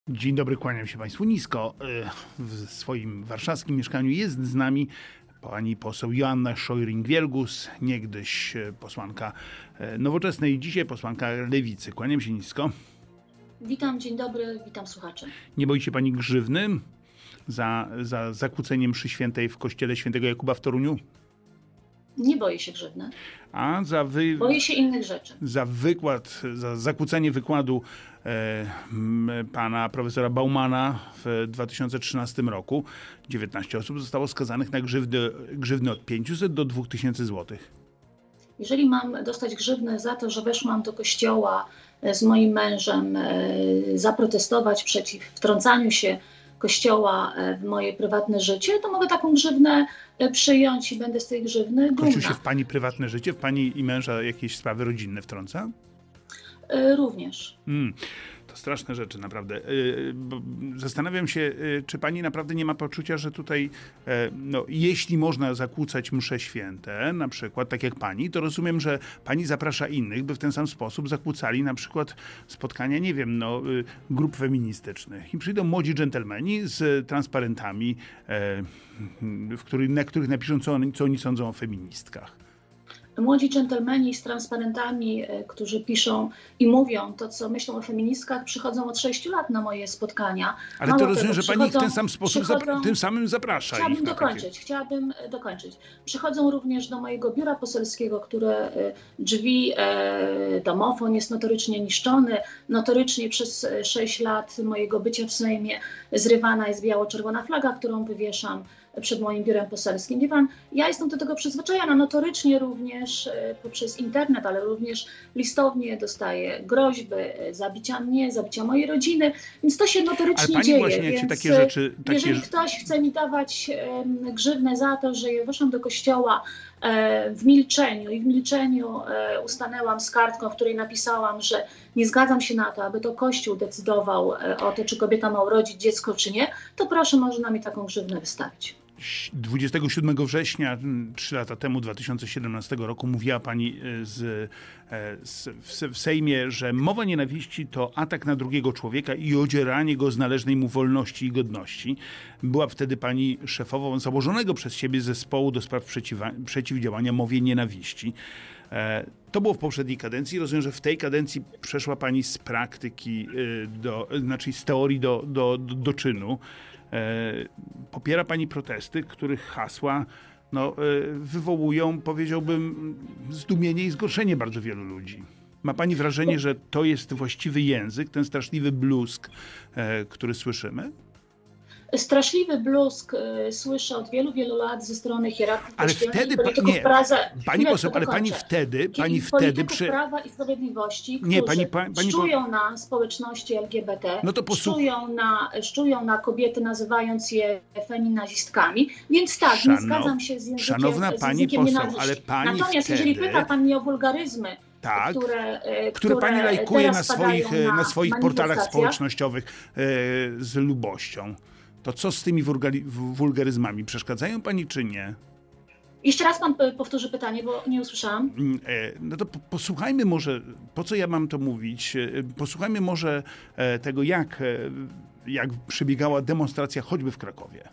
Dzień dobry, kłaniam się Państwu nisko. W swoim warszawskim mieszkaniu jest z nami pani poseł Joanna Scheuring-Wielgus, niegdyś posłanka Nowoczesnej, dzisiaj posłanka Lewicy. Kłaniam się nisko. Witam, dzień dobry, witam słuchaczy. Nie boi się pani grzywny za zakłócenie mszy świętej w kościele świętego Jakuba w Toruniu? Nie boję się grzywny. A boję się innych rzeczy. Za zakłócenie wykładu pana profesora Baumana w 2013 roku 19 osób zostało skazanych na grzywny od 500 do 2000 złotych. Jeżeli mam dostać grzywnę za to, że weszłam do kościoła z moim mężem zaprotestować przeciw wtrącaniu się Kościoła w moje prywatne życie, to mogę taką grzywnę przyjąć i będę z tej grzywny dumna. Kościół się w pani prywatne życie, w pani i męża jakieś sprawy rodzinne wtrąca? Również. To straszne rzeczy, naprawdę. Zastanawiam się, czy pani naprawdę nie ma poczucia, że tutaj, jeśli można zakłócać msze święte, na przykład, tak jak pani, to rozumiem, że pani zaprasza innych, by w ten sam sposób zakłócali na przykład spotkania, nie wiem, grup feministycznych. I przyjdą młodzi dżentelmeni z transparentami, na których napiszą, co oni sądzą o feministkach. Młodzi dżentelmeni z transparentami, którzy piszą i mówią to, co myślą o feministkach, przychodzą od 6 lat na moje spotkania. Ale to rozumiem, że pani ich w ten sam sposób tym samym zaprasza. Chciałabym dokończyć. Przychodzą również do mojego biura poselskiego, które drzwi, domofon jest notorycznie niszczony. Notorycznie przez 6 lat mojego bycia w Sejmie zrywana jest biało-czerwona flaga, którą wywieszam przed moim biurem poselskim. Wie pan, ja jestem do tego przyzwyczajona, notorycznie również poprzez internet, ale również listownie dostaję groźby, zabicia mnie, zabicia mojej rodziny, więc to się notorycznie dzieje. Właśnie, jak się takie rzeczy... Jeżeli ktoś chce mi dawać grzywnę za to, że weszłam do kościoła w milczeniu ustanęłam z kartką, w której napisałam, że nie zgadzam się na to, aby to Kościół decydował o to, czy kobieta ma urodzić dziecko, czy nie, to proszę, można mi taką grzywnę wystawić. 27 września, 3 lata temu, 2017 roku, mówiła pani w Sejmie, że mowa nienawiści to atak na drugiego człowieka i odzieranie go z należnej mu wolności i godności. Była wtedy pani szefową założonego przez siebie zespołu do spraw przeciwdziałania mowie nienawiści. To było w poprzedniej kadencji. Rozumiem, że w tej kadencji przeszła pani z praktyki, z teorii do czynu. Popiera pani protesty, których hasła wywołują, powiedziałbym, zdumienie i zgorszenie bardzo wielu ludzi. Ma pani wrażenie, że to jest właściwy język, ten straszliwy bluzg, który słyszymy? Straszliwy bluzg słyszę od wielu, wielu lat ze strony hierarchii kościelnej, polityków pani wtedy Prawa i Sprawiedliwości, którzy szczują na społeczności LGBT, szczują na kobiety, nazywając je feminazistkami, więc tak, nie zgadzam się z językiem nienawiści. Natomiast jeżeli pyta pan mnie o wulgaryzmy, które pani lajkuje na swoich portalach społecznościowych z lubością, to co z tymi wulgaryzmami? Przeszkadzają pani, czy nie? Jeszcze raz pan powtórzy pytanie, bo nie usłyszałam. No to posłuchajmy może, po co ja mam to mówić, posłuchajmy może tego, jak przebiegała demonstracja choćby w Krakowie.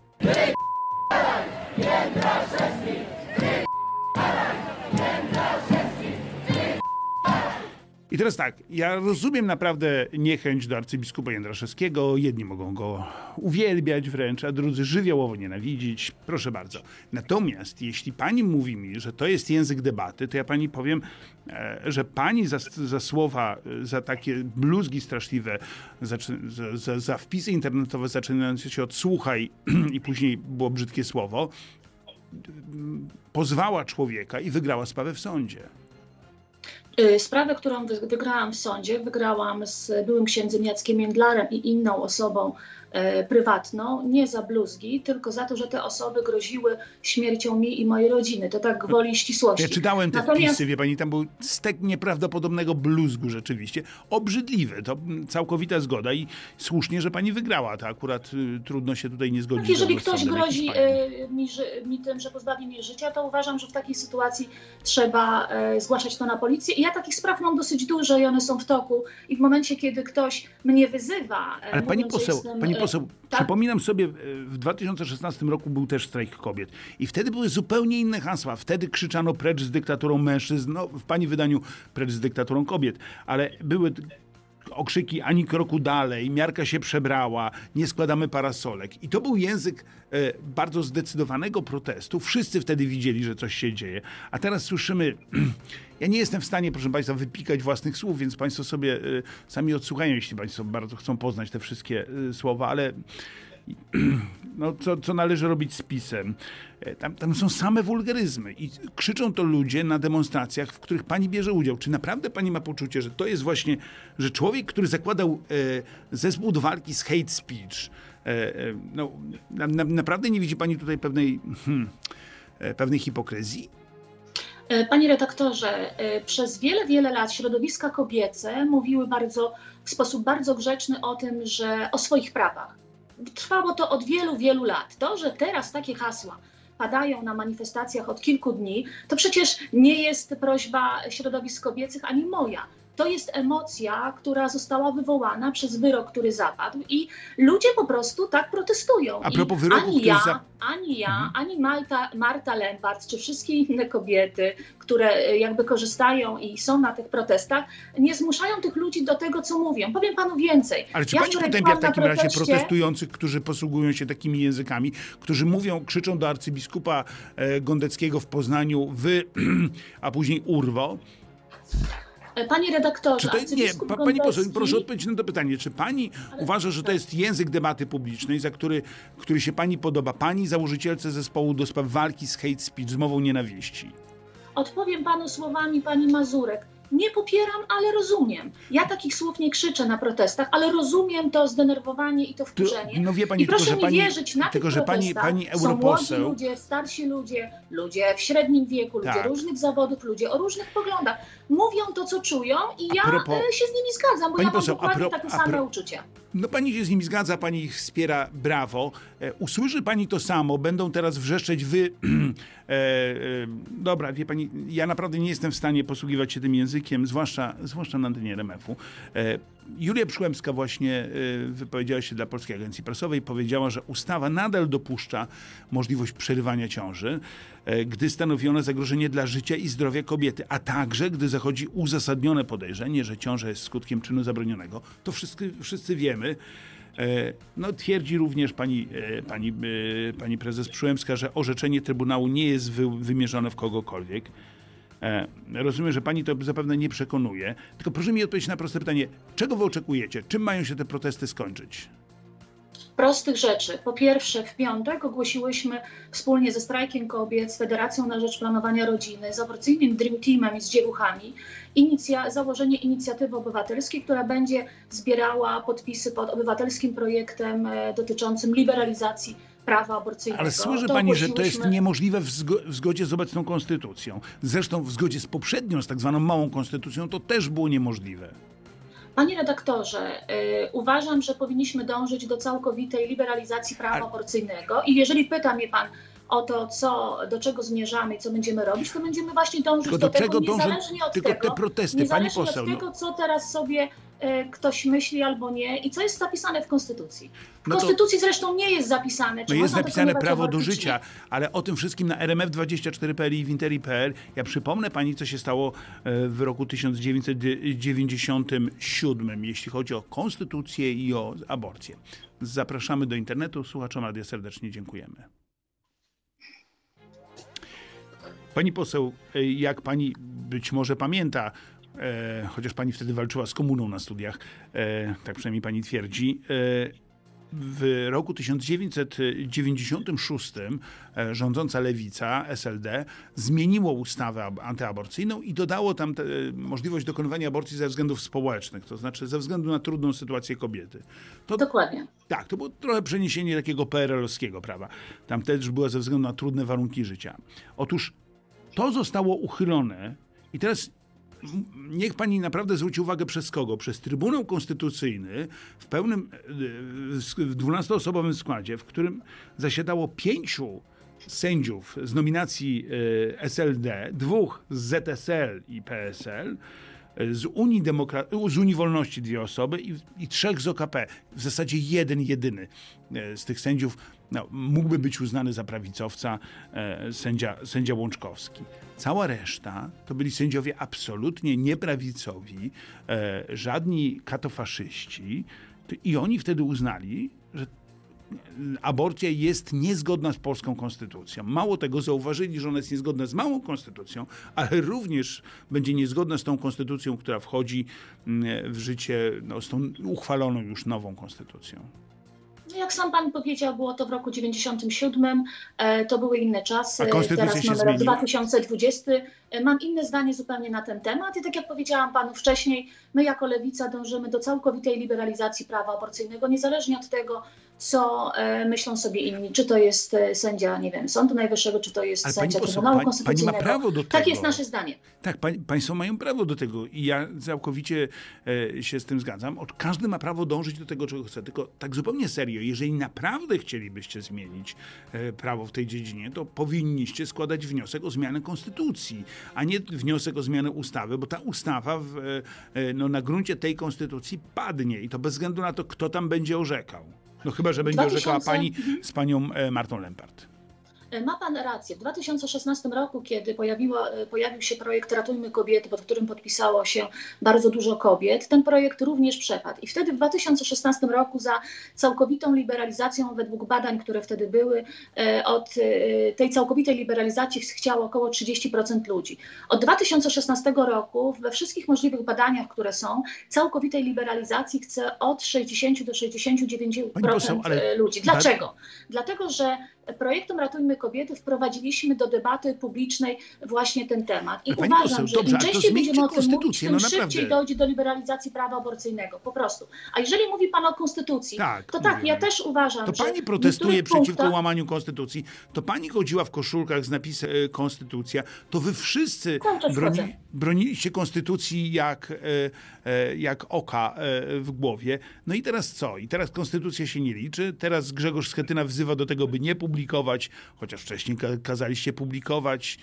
I teraz tak, ja rozumiem naprawdę niechęć do arcybiskupa Jędraszewskiego. Jedni mogą go uwielbiać wręcz, a drudzy żywiołowo nienawidzić. Proszę bardzo. Natomiast jeśli pani mówi mi, że to jest język debaty, to ja pani powiem, że pani za słowa, za takie bluzgi straszliwe, za wpisy internetowe zaczynające się od słuchaj i później było brzydkie słowo, pozwała człowieka i wygrała sprawę w sądzie. Sprawę, którą wygrałam w sądzie, wygrałam z byłym księdzem Jackiem Międlarem i inną osobą prywatną, nie za bluzgi, tylko za to, że te osoby groziły śmiercią mi i mojej rodziny. To tak gwoli ścisłości. Ja czytałem te wpisy, wie pani, tam był stek nieprawdopodobnego bluzgu rzeczywiście. Obrzydliwy, to całkowita zgoda i słusznie, że pani wygrała. To akurat trudno się tutaj nie zgodzić. Jeżeli ktoś grozi mi tym, że pozbawi mnie życia, to uważam, że w takiej sytuacji trzeba zgłaszać to na policję. ja takich spraw mam dosyć dużo i one są w toku i w momencie, kiedy ktoś mnie wyzywa... Ale pani mówiąc, poseł, tak? przypominam sobie, w 2016 roku był też strajk kobiet i wtedy były zupełnie inne hasła. Wtedy krzyczano precz z dyktaturą mężczyzn, no w pani wydaniu precz z dyktaturą kobiet, ale były okrzyki ani kroku dalej, miarka się przebrała, nie składamy parasolek. I to był język bardzo zdecydowanego protestu. Wszyscy wtedy widzieli, że coś się dzieje. A teraz słyszymy, ja nie jestem w stanie, proszę państwa, wypikać własnych słów, więc państwo sobie sami odsłuchają, jeśli państwo bardzo chcą poznać te wszystkie słowa, ale no, co należy robić z PiS-em? Tam są same wulgaryzmy i krzyczą to ludzie na demonstracjach, w których pani bierze udział. Czy naprawdę pani ma poczucie, że to jest właśnie, że człowiek, który zakładał zespół do walki z hate speech, no, naprawdę nie widzi pani tutaj pewnej hipokryzji? Panie redaktorze, przez wiele, wiele lat środowiska kobiece mówiły w sposób bardzo grzeczny o swoich prawach. Trwało to od wielu, wielu lat. To, że teraz takie hasła padają na manifestacjach od kilku dni, to przecież nie jest prośba środowisk kobiecych ani moja. To jest emocja, która została wywołana przez wyrok, który zapadł i ludzie po prostu tak protestują. A propos wyroku, Ani Marta Lempart, czy wszystkie inne kobiety, które jakby korzystają i są na tych protestach, nie zmuszają tych ludzi do tego, co mówią. Powiem panu więcej. Ale czy pani potępia w takim razie protestujących, którzy posługują się takimi językami, którzy krzyczą do arcybiskupa Gondeckiego w Poznaniu wy, a później urwo? Panie redaktorze, pani poseł, proszę odpowiedzieć na to pytanie. Czy pani uważa, że to jest język debaty publicznej, za który się pani podoba? Pani, założycielce zespołu do spraw walki z hate speech, z mową nienawiści. Odpowiem panu słowami pani Mazurek. Nie popieram, ale rozumiem. Ja takich słów nie krzyczę na protestach, ale rozumiem to zdenerwowanie i to wkurzenie. No wie pani, i proszę mi wierzyć, na tych protestach pani europoseł... są młodzi ludzie, starsi ludzie, ludzie w średnim wieku, ludzie różnych zawodów, ludzie o różnych poglądach. Mówią to, co czują i ja się z nimi zgadzam, bo ja mam dokładnie takie same uczucia. No pani się z nimi zgadza, pani ich wspiera, brawo. Usłyszy pani to samo, będą teraz wrzeszczeć dobra, wie pani, ja naprawdę nie jestem w stanie posługiwać się tym językiem, zwłaszcza na antenie RMF-u. Julia Przyłębska właśnie wypowiedziała się dla Polskiej Agencji Prasowej, powiedziała, że ustawa nadal dopuszcza możliwość przerywania ciąży, gdy stanowi ona zagrożenie dla życia i zdrowia kobiety, a także gdy zachodzi uzasadnione podejrzenie, że ciąża jest skutkiem czynu zabronionego. To wszyscy wiemy. No, twierdzi również pani prezes Przyłębska, że orzeczenie Trybunału nie jest wymierzone w kogokolwiek. Rozumiem, że pani to zapewne nie przekonuje. Tylko proszę mi odpowiedzieć na proste pytanie. Czego wy oczekujecie? Czym mają się te protesty skończyć? Prostych rzeczy. Po pierwsze, w piątek ogłosiłyśmy wspólnie ze Strajkiem Kobiet, z Federacją na Rzecz Planowania Rodziny, z aborcyjnym Dream Teamem i z dziewuchami założenie inicjatywy obywatelskiej, która będzie zbierała podpisy pod obywatelskim projektem dotyczącym liberalizacji prawa aborcyjnego. Ale słyszy pani, że to jest niemożliwe w zgodzie z obecną konstytucją. Zresztą w zgodzie z poprzednią, z tak zwaną małą konstytucją, to też było niemożliwe. Panie redaktorze, uważam, że powinniśmy dążyć do całkowitej liberalizacji prawa aborcyjnego i jeżeli pyta mnie pan o to, do czego zmierzamy i co będziemy robić, to będziemy właśnie dążyć do tego, niezależnie od tego, co teraz sobie ktoś myśli albo nie i co jest zapisane w Konstytucji. W Konstytucji zresztą nie jest zapisane, czy jest napisane prawo do życia, ale o tym wszystkim na RMF24.pl i w Interi.pl. Ja przypomnę pani, co się stało w roku 1997, jeśli chodzi o konstytucję i o aborcję. Zapraszamy do internetu. Słuchaczom radia serdecznie dziękujemy. Pani poseł, jak pani być może pamięta, chociaż pani wtedy walczyła z komuną na studiach, tak przynajmniej pani twierdzi, w roku 1996 rządząca lewica, SLD, zmieniło ustawę antyaborcyjną i dodało tam możliwość dokonywania aborcji ze względów społecznych, to znaczy ze względu na trudną sytuację kobiety. Dokładnie. Tak, to było trochę przeniesienie takiego PRL-owskiego prawa. Tam też było ze względu na trudne warunki życia. Otóż to zostało uchylone i teraz niech pani naprawdę zwróci uwagę przez kogo? Przez Trybunał Konstytucyjny w pełnym 12-osobowym składzie, w którym zasiadało 5 sędziów z nominacji SLD, 2 z ZSL i PSL, z Unii Wolności 2 osoby i 3 z OKP. W zasadzie jeden, jedyny z tych sędziów mógłby być uznany za prawicowca, sędzia Łączkowski. Cała reszta to byli sędziowie absolutnie nieprawicowi, żadni katofaszyści i oni wtedy uznali, że aborcja jest niezgodna z polską konstytucją. Mało tego, zauważyli, że ona jest niezgodna z małą konstytucją, ale również będzie niezgodna z tą konstytucją, która wchodzi w życie, z tą uchwaloną już nową konstytucją. Jak sam pan powiedział, było to w roku 97, to były inne czasy. A konstytucja teraz się mamy rok zmieniła? 2020. Mam inne zdanie zupełnie na ten temat i tak jak powiedziałam panu wcześniej, my jako Lewica dążymy do całkowitej liberalizacji prawa aborcyjnego, niezależnie od tego, co myślą sobie inni. Czy to jest sędzia, nie wiem, Sądu Najwyższego, czy to jest sędzia Trybunału Konstytucyjnego. Pani ma prawo do tego. Tak jest nasze zdanie. Tak, państwo mają prawo do tego i ja całkowicie się z tym zgadzam. Każdy ma prawo dążyć do tego, czego chce. Tylko tak zupełnie serio, jeżeli naprawdę chcielibyście zmienić prawo w tej dziedzinie, to powinniście składać wniosek o zmianę konstytucji, a nie wniosek o zmianę ustawy, bo ta ustawa na gruncie tej konstytucji padnie i to bez względu na to, kto tam będzie orzekał. No chyba, że będzie orzekała pani z panią Martą Lempart. Ma pan rację. W 2016 roku, kiedy pojawił się projekt Ratujmy Kobiety, pod którym podpisało się bardzo dużo kobiet, ten projekt również przepadł. I wtedy w 2016 roku za całkowitą liberalizacją, według badań, które wtedy były, od tej całkowitej liberalizacji chciało około 30% ludzi. Od 2016 roku we wszystkich możliwych badaniach, które są, całkowitej liberalizacji chce od 60 do 69% ludzi. Dlaczego? Dlatego, że projektem Ratujmy Kobiety wprowadziliśmy do debaty publicznej właśnie ten temat. I uważam, że im częściej będziemy o tym mówić, tym szybciej dojdzie do liberalizacji prawa aborcyjnego. Po prostu. A jeżeli mówi pan o konstytucji, to tak, ja też uważam, że pani protestuje przeciwko łamaniu konstytucji, to pani chodziła w koszulkach z napisem konstytucja, to wy wszyscy broniliście konstytucji jak oka w głowie. No i teraz co? I teraz konstytucja się nie liczy? Teraz Grzegorz Schetyna wzywa do tego, by nie publikować, chociaż wcześniej kazaliście publikować.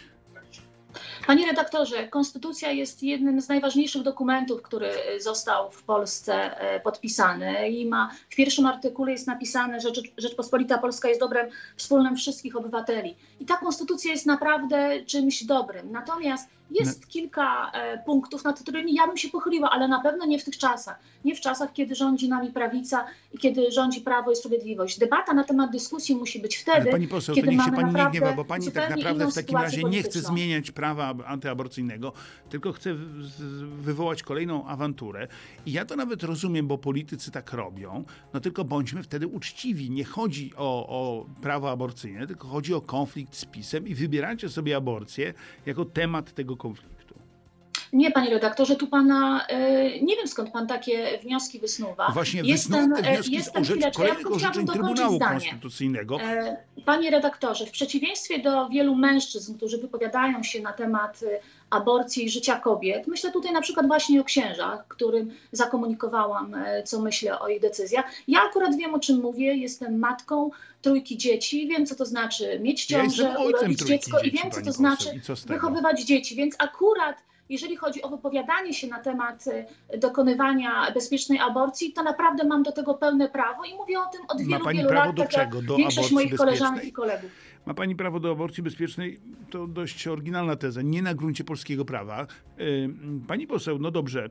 Panie redaktorze, konstytucja jest jednym z najważniejszych dokumentów, który został w Polsce podpisany i w pierwszym artykule jest napisane, że Rzeczpospolita Polska jest dobrem wspólnym wszystkich obywateli. I ta konstytucja jest naprawdę czymś dobrym. Natomiast jest kilka punktów, nad którymi ja bym się pochyliła, ale na pewno nie w tych czasach. Nie w czasach, kiedy rządzi nami prawica i kiedy rządzi Prawo i Sprawiedliwość. Debata na temat dyskusji musi być wtedy, ale pani poseł, kiedy to niech się mamy pani nie gniewa, bo pani tak naprawdę w takim razie nie chce polityczną. zmieniać prawa antyaborcyjnego, tylko chce wywołać kolejną awanturę. I ja to nawet rozumiem, bo politycy tak robią, no tylko bądźmy wtedy uczciwi. Nie chodzi o prawo aborcyjne, tylko chodzi o konflikt z PiS-em i wybieracie sobie aborcję jako temat tego konfliktu. Nie, panie redaktorze, tu pana, nie wiem skąd pan takie wnioski wysnuwa. Właśnie wysnuwa te wnioski z kolejnych orzeczeń Trybunału Konstytucyjnego. Panie redaktorze, w przeciwieństwie do wielu mężczyzn, którzy wypowiadają się na temat aborcji i życia kobiet, myślę tutaj na przykład właśnie o księżach, którym zakomunikowałam, co myślę o ich decyzjach. Ja akurat wiem, o czym mówię, jestem matką 3 dzieci, wiem, co to znaczy mieć ciążę, urodzić dziecko i wiem, co to znaczy wychowywać dzieci, więc akurat jeżeli chodzi o wypowiadanie się na temat dokonywania bezpiecznej aborcji, to naprawdę mam do tego pełne prawo i mówię o tym od wielu lat, do czego? Do większość moich koleżanek i kolegów. Ma pani prawo do aborcji bezpiecznej? To dość oryginalna teza, nie na gruncie polskiego prawa. Pani poseł, no dobrze,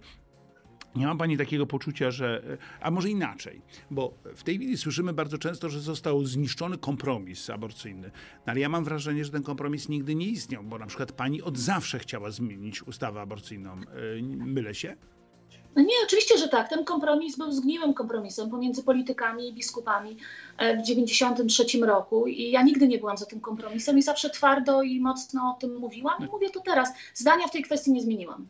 nie ma pani takiego poczucia, że... A może inaczej, bo w tej chwili słyszymy bardzo często, że został zniszczony kompromis aborcyjny. No ale ja mam wrażenie, że ten kompromis nigdy nie istniał, bo na przykład pani od zawsze chciała zmienić ustawę aborcyjną. Mylę się? No nie, oczywiście, że tak. Ten kompromis był zgniłym kompromisem pomiędzy politykami i biskupami w 1993 roku i ja nigdy nie byłam za tym kompromisem i zawsze twardo i mocno o tym mówiłam i mówię to teraz. Zdania w tej kwestii nie zmieniłam.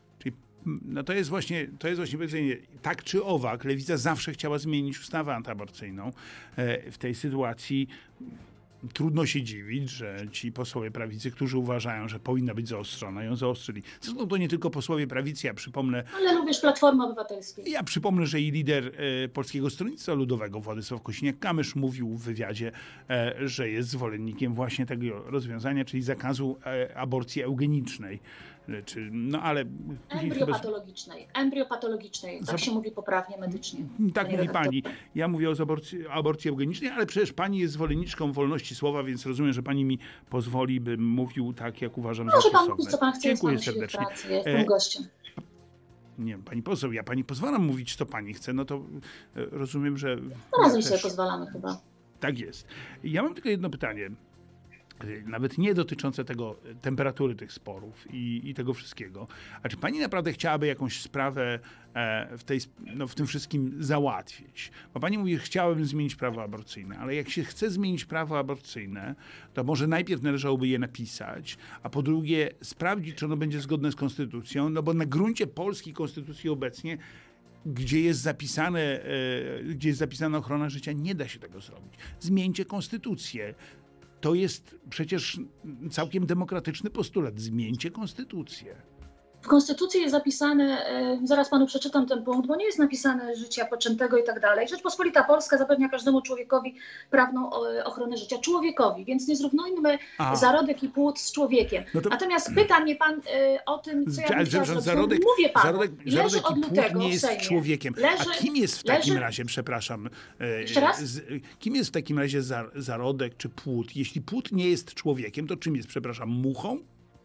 No to jest właśnie powiedzenie, tak czy owak, Lewica zawsze chciała zmienić ustawę antyaborcyjną. W tej sytuacji trudno się dziwić, że ci posłowie prawicy, którzy uważają, że powinna być zaostrzona, ją zaostrzyli. Zresztą to nie tylko posłowie prawicy, ja przypomnę... Ale również Platformy Obywatelskiej. Ja przypomnę, że i lider Polskiego Stronnictwa Ludowego Władysław Kosiniak-Kamysz mówił w wywiadzie, że jest zwolennikiem właśnie tego rozwiązania, czyli zakazu aborcji eugenicznej. Ale Embriopatologicznej, tak się mówi poprawnie medycznie. Tak mówi pani. Ja mówię o aborcji eugenicznej, ale przecież pani jest zwolenniczką wolności słowa, więc rozumiem, że pani mi pozwoli, bym mówił tak, jak uważam za stosowne. Może pan mówić, co pan chce. Dziękuję serdecznie. Ja jestem gościem. Nie, pani poseł, ja pani pozwalam mówić, co pani chce, no to rozumiem, że... Razem sobie pozwalamy chyba. Tak jest. Ja mam tylko jedno pytanie. Nawet nie dotyczące temperatury tych sporów i tego wszystkiego. A czy pani naprawdę chciałaby jakąś sprawę w tym wszystkim załatwić? Bo pani mówi, że chciałabym zmienić prawo aborcyjne, ale jak się chce zmienić prawo aborcyjne, to może najpierw należałoby je napisać, a po drugie sprawdzić, czy ono będzie zgodne z konstytucją, no bo na gruncie polskiej konstytucji obecnie gdzie jest zapisana ochrona życia, nie da się tego zrobić. Zmieńcie konstytucję. To jest przecież całkiem demokratyczny postulat. Zmieńcie konstytucję. W Konstytucji jest zapisane, zaraz panu przeczytam ten punkt, bo nie jest napisane życia poczętego i tak dalej. Rzeczpospolita Polska zapewnia każdemu człowiekowi prawną ochronę życia. Człowiekowi, więc nie zrównujmy zarodek i płód z człowiekiem. No to... Natomiast pyta mnie pan o tym, co ja bym chciała zrobić. Mówię panu, leży od lutego nie jest człowiekiem. A kim jest w takim razie, przepraszam, jeszcze raz? Kim jest w takim razie zarodek czy płód? Jeśli płód nie jest człowiekiem, to czym jest, przepraszam, muchą?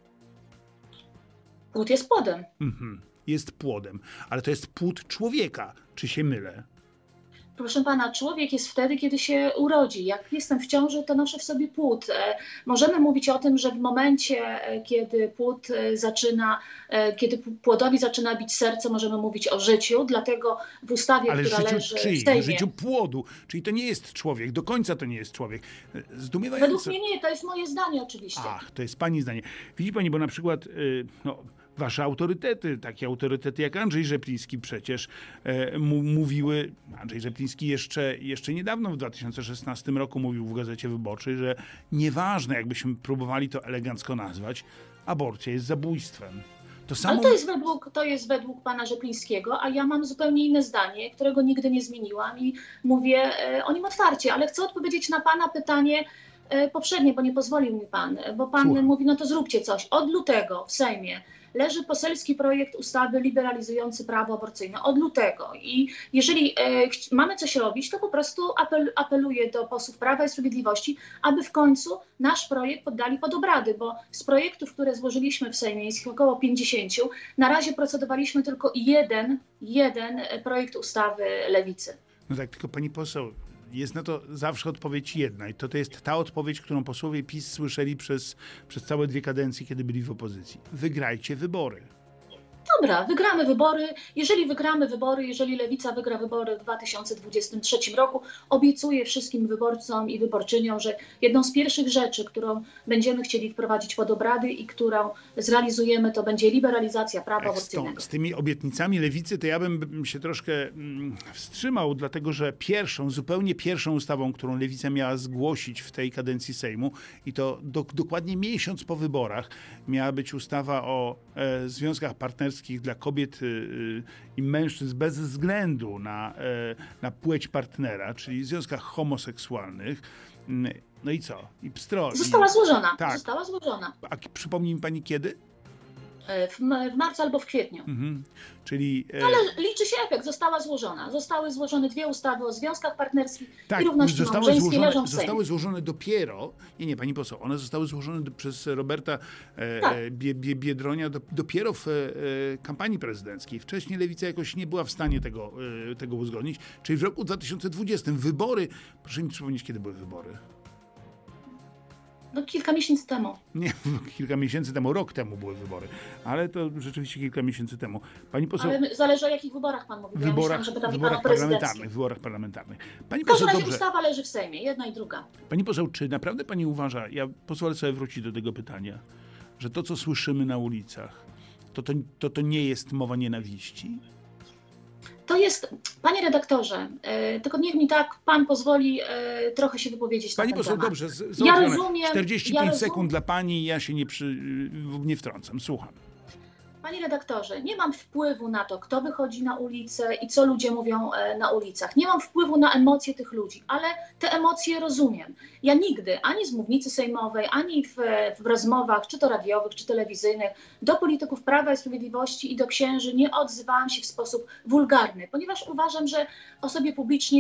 Płód jest płodem. Jest płodem, ale to jest płód człowieka. Czy się mylę? Proszę pana, człowiek jest wtedy, kiedy się urodzi. Jak jestem w ciąży, to noszę w sobie płód. Możemy mówić o tym, że w momencie, kiedy kiedy płodowi zaczyna bić serce, możemy mówić o życiu, dlatego w ustawie, ale która życiu leży czyim? w Sejmie... życiu płodu, czyli to nie jest człowiek, do końca to nie jest człowiek. Zdumiewające. Według mnie nie, to jest moje zdanie oczywiście. Ach, to jest pani zdanie. Widzi pani, bo na przykład... Wasze autorytety, takie autorytety jak Andrzej Rzepliński przecież mówiły, Andrzej Rzepliński jeszcze niedawno w 2016 roku mówił w Gazecie Wyborczej, że nieważne, jakbyśmy próbowali to elegancko nazwać, aborcja jest zabójstwem. Ale to jest według pana Rzeplińskiego, a ja mam zupełnie inne zdanie, którego nigdy nie zmieniłam i mówię o nim otwarcie, ale chcę odpowiedzieć na pana pytanie poprzednie, bo nie pozwolił mi pan, bo pan mówi, no to zróbcie coś. Od lutego w Sejmie leży poselski projekt ustawy liberalizujący prawo aborcyjne. Od lutego. I jeżeli mamy coś robić, to po prostu apeluję do posłów Prawa i Sprawiedliwości, aby w końcu nasz projekt poddali pod obrady, bo z projektów, które złożyliśmy w Sejmie, jest ich około 50, na razie procedowaliśmy tylko jeden projekt ustawy Lewicy. No tak, tylko pani poseł, jest na to zawsze odpowiedź jedna i to jest ta odpowiedź, którą posłowie PiS słyszeli przez całe 2 kadencje, kiedy byli w opozycji. Wygrajcie wybory. Dobra, wygramy wybory. Jeżeli wygramy wybory, jeżeli Lewica wygra wybory w 2023 roku, obiecuję wszystkim wyborcom i wyborczyniom, że jedną z pierwszych rzeczy, którą będziemy chcieli wprowadzić pod obrady i którą zrealizujemy, to będzie liberalizacja prawa aborcyjnego. Z tymi obietnicami Lewicy to ja bym się troszkę wstrzymał, dlatego że zupełnie pierwszą ustawą, którą Lewica miała zgłosić w tej kadencji Sejmu i to dokładnie miesiąc po wyborach, miała być ustawa o związkach partnerskich dla kobiet i mężczyzn bez względu na płeć partnera, czyli w związkach homoseksualnych. No i co? I pstro. Została złożona. Tak. Została złożona. A przypomnij mi pani kiedy? W marcu albo w kwietniu. Czyli... Ale liczy się efekt. Została złożona. Zostały złożone 2 ustawy o związkach partnerskich i równości małżeńskiej leżą w Sejmie. Zostały złożone dopiero... Nie, pani poseł. One zostały złożone przez Roberta Biedronia dopiero w kampanii prezydenckiej. Wcześniej Lewica jakoś nie była w stanie tego uzgodnić. Czyli w roku 2020 wybory... Proszę mi przypomnieć, kiedy były wybory. No, kilka miesięcy temu. Nie, kilka miesięcy temu, rok temu były wybory. Ale to rzeczywiście kilka miesięcy temu. Pani poseł... Ale zależy o jakich wyborach pan mówi. Wyborach parlamentarnych. Pani w każdym poseł, razie ustawa leży w Sejmie, jedna i druga. Pani poseł, czy naprawdę pani uważa, ja pozwolę sobie wrócić do tego pytania, że to, co słyszymy na ulicach, to nie jest mowa nienawiści? to jest, panie redaktorze, tylko niech mi tak pan pozwoli trochę się wypowiedzieć na ten poseł, temat. dobrze, Ja rozumiem, 45 sekund dla pani, ja się nie wtrącam, słucham. Panie redaktorze, nie mam wpływu na to, kto wychodzi na ulicę i co ludzie mówią na ulicach. Nie mam wpływu na emocje tych ludzi, ale te emocje rozumiem. Ja nigdy, ani z mównicy sejmowej, ani w rozmowach, czy to radiowych, czy telewizyjnych, do polityków Prawa i Sprawiedliwości i do księży nie odzywałam się w sposób wulgarny, ponieważ uważam, że osobie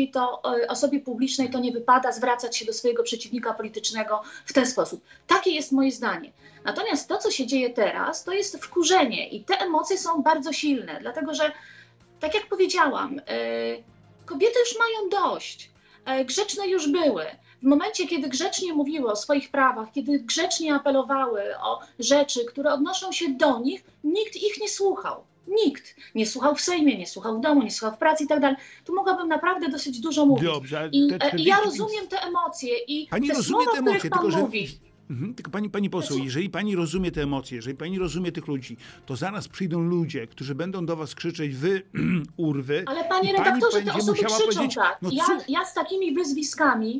publicznej to nie wypada zwracać się do swojego przeciwnika politycznego w ten sposób. Takie jest moje zdanie. Natomiast to, co się dzieje teraz, to jest wkurzenie i te emocje są bardzo silne, dlatego że, tak jak powiedziałam, kobiety już mają dość, grzeczne już były. W momencie, kiedy grzecznie mówiły o swoich prawach, kiedy grzecznie apelowały o rzeczy, które odnoszą się do nich, nikt ich nie słuchał. Nikt nie słuchał w Sejmie, nie słuchał w domu, nie słuchał w pracy i tak dalej. Tu mogłabym naprawdę dosyć dużo mówić. Dobrze, I ja rozumiem te emocje i pani te rozumie słowa, te emocje, których pan tylko że... mówi. Tylko pani poseł, jeżeli pani rozumie te emocje, jeżeli pani rozumie tych ludzi, to zaraz przyjdą ludzie, którzy będą do was krzyczeć, wy urwy. Ale panie redaktorze, te osoby krzyczą tak. No ja z takimi wyzwiskami,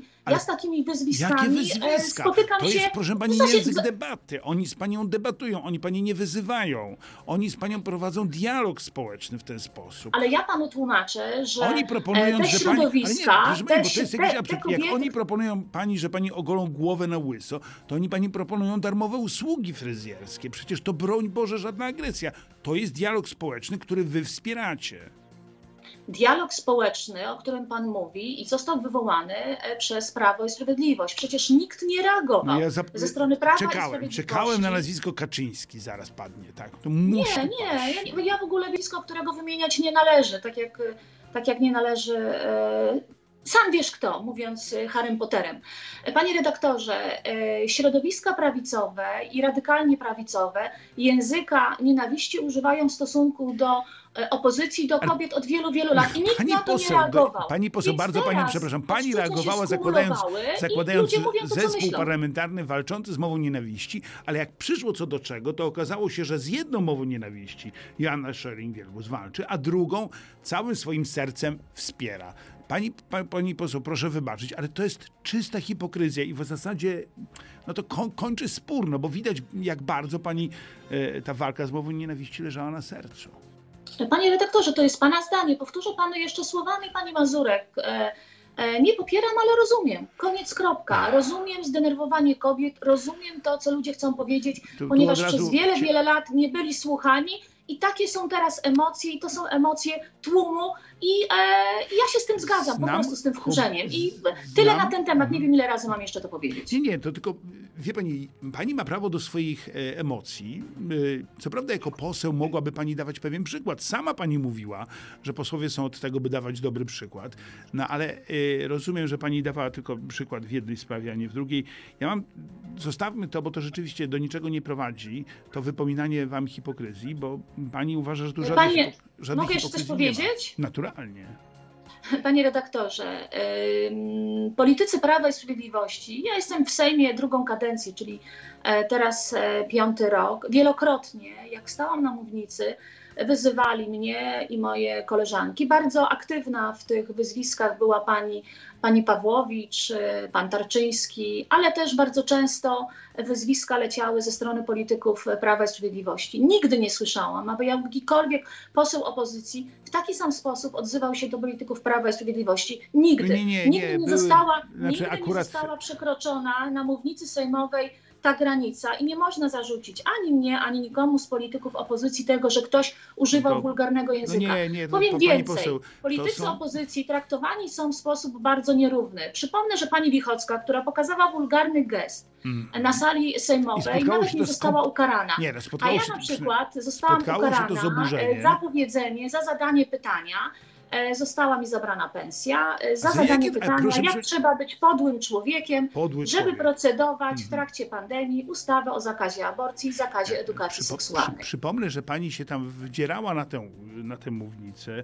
jakie wyzwiska? spotykam to się... jest, proszę pani, język debaty. Oni z panią debatują, oni pani nie wyzywają. Oni z panią prowadzą dialog społeczny w ten sposób. Ale ja panu tłumaczę, że oni proponują, te że środowiska... pani, ale nie, proszę pani, bo to jest jakiś absurd. kobiety... Jak oni proponują pani, że pani ogolą głowę na łyso, to oni pani proponują darmowe usługi fryzjerskie. Przecież to, broń Boże, żadna agresja. To jest dialog społeczny, który wy wspieracie. Dialog społeczny, o którym pan mówi i został wywołany przez Prawo i Sprawiedliwość. Przecież nikt nie reagował ze strony Prawa i Sprawiedliwości. Czekałem na nazwisko Kaczyński, zaraz padnie. Tak, to ja w ogóle nazwisko, którego wymieniać nie należy, tak jak nie należy... Sam wiesz kto, mówiąc Harrym Potterem. Panie redaktorze, środowiska prawicowe i radykalnie prawicowe języka nienawiści używają w stosunku do opozycji, do kobiet od wielu, wielu lat i nikt na to nie reagował. Pani poseł, bardzo panią przepraszam, pani reagowała zakładając zespół parlamentarny walczący z mową nienawiści, ale jak przyszło co do czego, to okazało się, że z jedną mową nienawiści Joanna Scheuring-Wielgus walczy, a drugą całym swoim sercem wspiera. Pani poseł, proszę wybaczyć, ale to jest czysta hipokryzja i w zasadzie to kończy spór, no bo widać, jak bardzo pani ta walka z mową nienawiści leżała na sercu. Panie redaktorze, to jest pana zdanie. Powtórzę panu jeszcze słowami pani Mazurek. Nie popieram, ale rozumiem. Koniec, kropka. Rozumiem zdenerwowanie kobiet, rozumiem to, co ludzie chcą powiedzieć, ponieważ przez wiele lat nie byli słuchani. I takie są teraz emocje i to są emocje tłumu i ja się z tym zgadzam, po prostu z tym wkurzeniem. I tyle na ten temat, nie wiem ile razy mam jeszcze to powiedzieć. Nie, to tylko, wie pani ma prawo do swoich emocji. Co prawda jako poseł mogłaby pani dawać pewien przykład. Sama pani mówiła, że posłowie są od tego, by dawać dobry przykład. No ale rozumiem, że pani dawała tylko przykład w jednej sprawie, a nie w drugiej. Zostawmy to, bo to rzeczywiście do niczego nie prowadzi, to wypominanie wam hipokryzji, bo pani uważa, że tu żadnej mogę jeszcze coś powiedzieć? Naturalnie. Panie redaktorze, politycy Prawa i Sprawiedliwości, ja jestem w Sejmie drugą kadencję, czyli teraz 5. rok, wielokrotnie, jak stałam na mównicy, wyzywali mnie i moje koleżanki. Bardzo aktywna w tych wyzwiskach była pani Pawłowicz, pan Tarczyński, ale też bardzo często wyzwiska leciały ze strony polityków Prawa i Sprawiedliwości. Nigdy nie słyszałam, aby jakikolwiek poseł opozycji w taki sam sposób odzywał się do polityków Prawa i Sprawiedliwości. Nigdy. Nigdy nie została przekroczona na mównicy sejmowej ta granica i nie można zarzucić ani mnie, ani nikomu z polityków opozycji tego, że ktoś używał wulgarnego języka. Powiem więcej. Politycy opozycji traktowani są w sposób bardzo nierówny. Przypomnę, że pani Wichocka, która pokazała wulgarny gest na sali sejmowej, nawet nie została ukarana. A ja na przykład zostałam ukarana za powiedzenie, za zadanie pytania. Została mi zabrana pensja za zadanie pytania, jak trzeba być podłym człowiekiem, żeby procedować w trakcie pandemii ustawę o zakazie aborcji i zakazie edukacji seksualnej. Przypomnę, że pani się tam wdzierała na tę mównicę,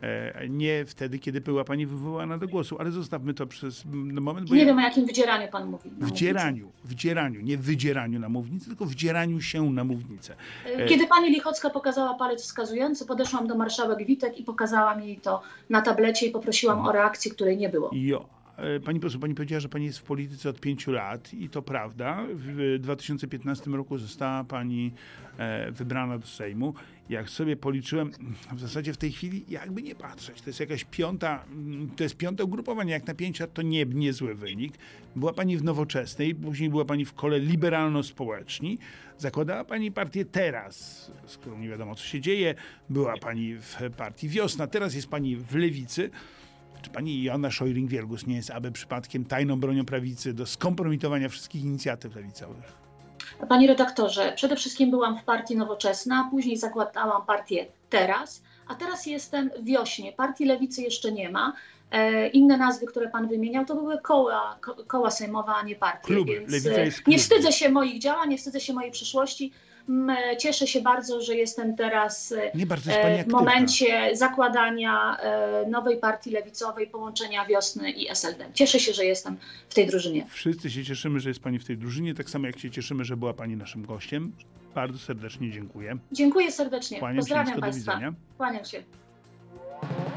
nie wtedy, kiedy była pani wywołana do głosu, ale zostawmy to przez moment. Bo nie wiem, o jakim wydzieraniu pan mówi. Wdzieraniu, nie wydzieraniu na mównicę, tylko wdzieraniu się na mównicę. Kiedy pani Lichocka pokazała palec wskazujący, podeszłam do marszałek Witek i pokazałam jej to to na tablecie i poprosiłam o reakcję, której nie było. Pani poseł, pani powiedziała, że pani jest w polityce od 5 lat i to prawda. W 2015 roku została pani wybrana do Sejmu. Jak sobie policzyłem, w zasadzie w tej chwili jakby nie patrzeć, to jest jakaś piąte ugrupowanie, jak na 5 lat to niezły wynik. Była pani w Nowoczesnej, później była pani w kole liberalno-społeczni. Zakładała pani partię Teraz, z którą nie wiadomo co się dzieje. Była pani w partii Wiosna, teraz jest pani w Lewicy. Czy pani Joanna Scheuring-Wielgus nie jest aby przypadkiem tajną bronią prawicy do skompromitowania wszystkich inicjatyw lewicowych? Panie redaktorze, przede wszystkim byłam w partii Nowoczesna, później zakładałam partię Teraz, a teraz jestem w Wiośnie. Partii Lewicy jeszcze nie ma. Inne nazwy, które pan wymieniał, to były koła sejmowe, a nie partie. Kluby. Więc Lewica jest klubem. nie wstydzę się moich działań, nie wstydzę się mojej przyszłości. Cieszę się bardzo, że jestem teraz w momencie zakładania nowej partii lewicowej, połączenia Wiosny i SLD. Cieszę się, że jestem w tej drużynie. Wszyscy się cieszymy, że jest pani w tej drużynie, tak samo jak się cieszymy, że była pani naszym gościem. Bardzo serdecznie dziękuję. Dziękuję serdecznie. Kłaniam Pozdrawiam się, państwa. do widzenia. Kłaniam się.